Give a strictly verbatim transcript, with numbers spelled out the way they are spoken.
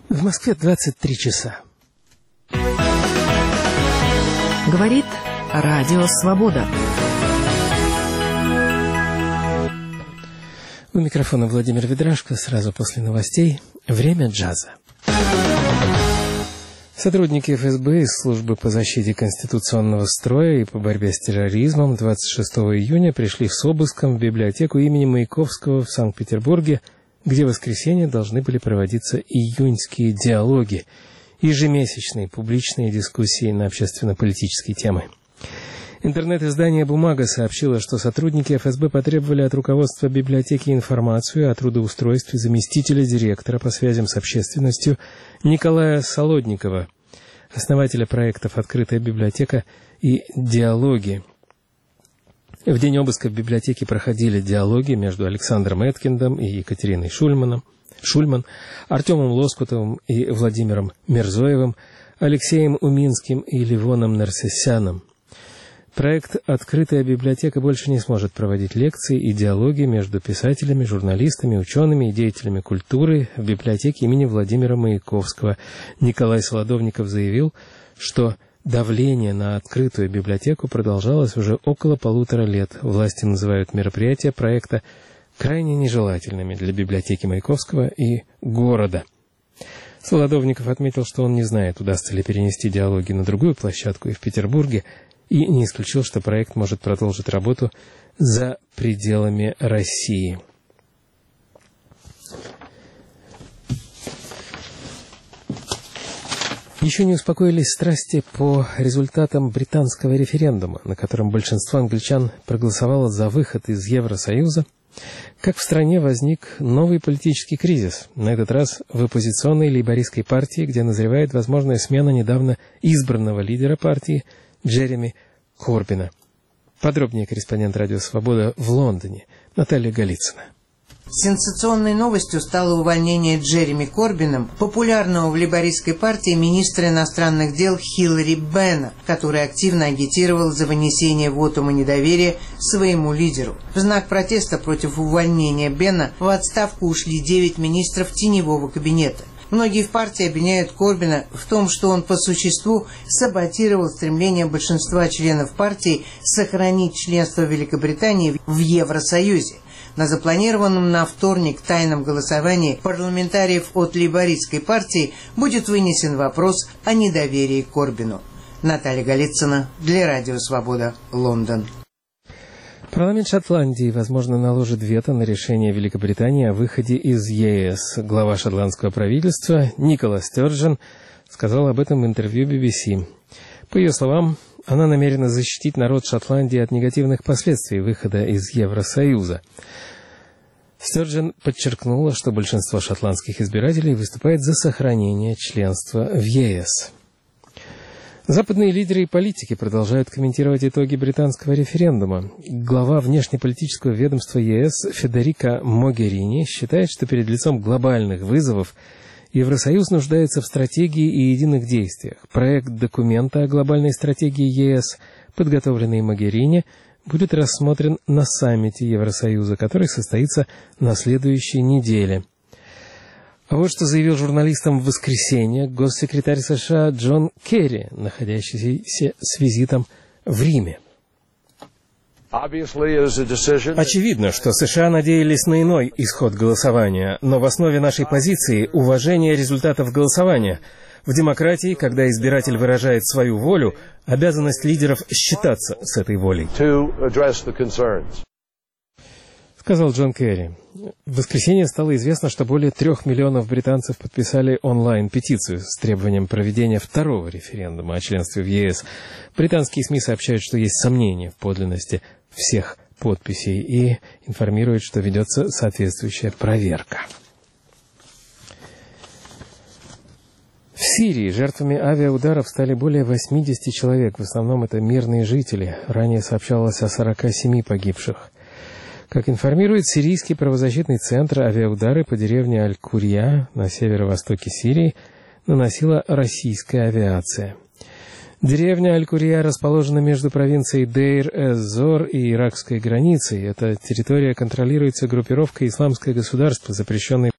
В Москве двадцать три часа. Говорит Радио Свобода. У микрофона Владимир Ведрашко. Сразу после новостей «Время джаза». Сотрудники эф эс бэ из службы по защите конституционного строя и по борьбе с терроризмом двадцать шестого июня пришли с обыском в библиотеку имени Маяковского в Санкт-Петербурге, где в воскресенье должны были проводиться июньские диалоги, ежемесячные публичные дискуссии на общественно-политические темы. Интернет-издание «Бумага» сообщило, что сотрудники эф эс бэ потребовали от руководства библиотеки информацию о трудоустройстве заместителя директора по связям с общественностью Николая Солодникова, основателя проектов «Открытая библиотека» и «Диалоги». В день обыска в библиотеке проходили диалоги между Александром Эткиндом и Екатериной Шульманом, Шульман, Артемом Лоскутовым и Владимиром Мирзоевым, Алексеем Уминским и Ливоном Нарсесяном. Проект «Открытая библиотека» больше не сможет проводить лекции и диалоги между писателями, журналистами, учеными и деятелями культуры в библиотеке имени Владимира Маяковского. Николай Солодовников заявил, что давление на открытую библиотеку продолжалось уже около полутора лет. Власти называют мероприятия проекта крайне нежелательными для библиотеки Маяковского и города. Солодовников отметил, что он не знает, удастся ли перенести диалоги на другую площадку и в Петербурге, и не исключил, что проект может продолжить работу за пределами России. Еще не успокоились страсти по результатам британского референдума, на котором большинство англичан проголосовало за выход из Евросоюза, как в стране возник новый политический кризис, на этот раз в оппозиционной лейбористской партии, где назревает возможная смена недавно избранного лидера партии Джереми Корбина. Подробнее корреспондент «Радио Свобода» в Лондоне Наталья Голицына. Сенсационной новостью стало увольнение Джереми Корбином, популярного в лейбористской партии министра иностранных дел Хиллари Бенна, который активно агитировал за вынесение вотума недоверия своему лидеру. В знак протеста против увольнения Бенна в отставку ушли девять министров теневого кабинета. Многие в партии обвиняют Корбина в том, что он по существу саботировал стремление большинства членов партии сохранить членство Великобритании в Евросоюзе. На запланированном на вторник тайном голосовании парламентариев от лейбористской партии будет вынесен вопрос о недоверии к Корбину. Наталья Голицына для Радио Свобода, Лондон. Парламент Шотландии, возможно, наложит вето на решение Великобритании о выходе из е эс. Глава шотландского правительства Никола Стёрджен сказал об этом в интервью би би си. По ее словам, она намерена защитить народ Шотландии от негативных последствий выхода из Евросоюза. Стёрджен подчеркнула, что большинство шотландских избирателей выступает за сохранение членства в е эс. Западные лидеры и политики продолжают комментировать итоги британского референдума. Глава внешнеполитического ведомства е эс Федерика Могерини считает, что перед лицом глобальных вызовов Евросоюз нуждается в стратегии и единых действиях. Проект документа о глобальной стратегии е эс, подготовленный Могерини, будет рассмотрен на саммите Евросоюза, который состоится на следующей неделе. А вот что заявил журналистам в воскресенье госсекретарь США Джон Керри, находящийся с визитом в Риме. Очевидно, что США надеялись на иной исход голосования, но в основе нашей позиции уважение результатов голосования. В демократии, когда избиратель выражает свою волю, обязанность лидеров считаться с этой волей, сказал Джон Керри. В воскресенье стало известно, что более трех миллионов британцев подписали онлайн-петицию с требованием проведения второго референдума о членстве в е эс. Британские СМИ сообщают, что есть сомнения в подлинности всех подписей и информируют, что ведется соответствующая проверка. В Сирии жертвами авиаударов стали более восьмидесяти человек. В основном это мирные жители. Ранее сообщалось о сорока семи погибших. Как информирует сирийский правозащитный центр, авиаудары по деревне Аль-Курья на северо-востоке Сирии наносила российская авиация. Деревня Аль-Курья расположена между провинцией Дейр-эз-Зор и иракской границей. Эта территория контролируется группировкой «Исламское государство», запрещенной